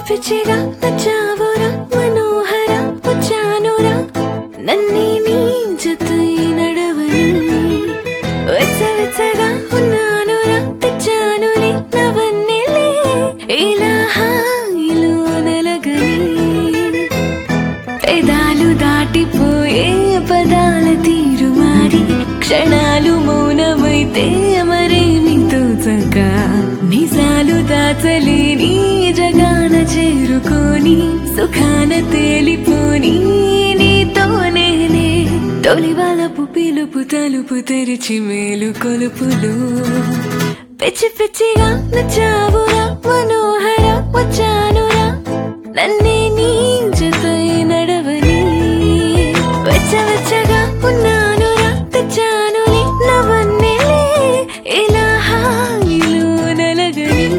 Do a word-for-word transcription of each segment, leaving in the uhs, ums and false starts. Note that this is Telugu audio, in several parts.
పిచ్చిగా నచ్చావురా మనోహర వచ్చానురా నన్నే నీ జతై నడవని వెచ్చ వెచ్చగా ఉన్నానురా తెచ్చానులే నవన్నెలే ఇలా హాయిలో నలగని పెదాలు దాటిపోయే పదాల తీరు మారి క్షణాలు మౌనమైతే మరేమి తోచక నిజాలు దాచలేని జగాన చేరుకోని సుఖాన తేలిపోని నీతోనేనే తొలి వలపు పిలుపు తలుపు తెరిచి మేలు కొలుపులు పిచ్చి పిచ్చిగా నచ్చావురా మనోహర వచ్చానురా నన్నే నీ జతై నడవని వెచ్చ వెచ్చగా ఉన్నానురా తెచ్చానులే నవన్నెలే ఇలా హాయిలో నలగని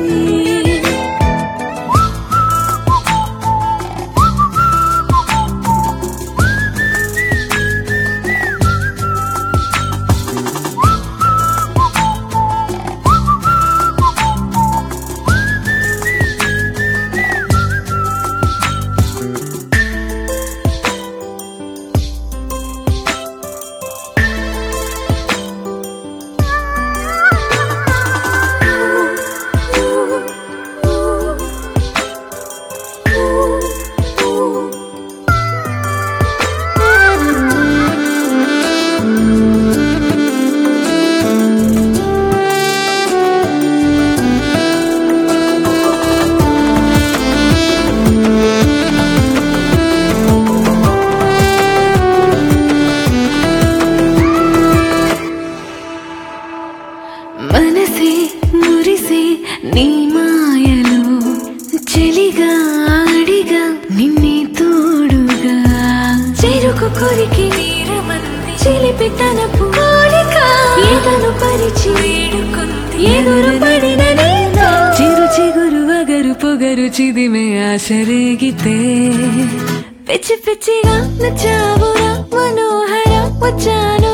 మనసే మురిసే నీ మాయలో చెలిగా ఆడిగా నిన్నే తోడుగా చెరుకు కొరికి నీరమంది చిలిపి తనపు కోరిక ఏదను పరిచి వేడుకుంది ఎదురు పడిన నేను చిరు చిగురు వగరు పొగరు చిదిమే ఆశరేగితే పిచ్చి పిచ్చిగా నచ్చావురా మనోహర వచ్చాను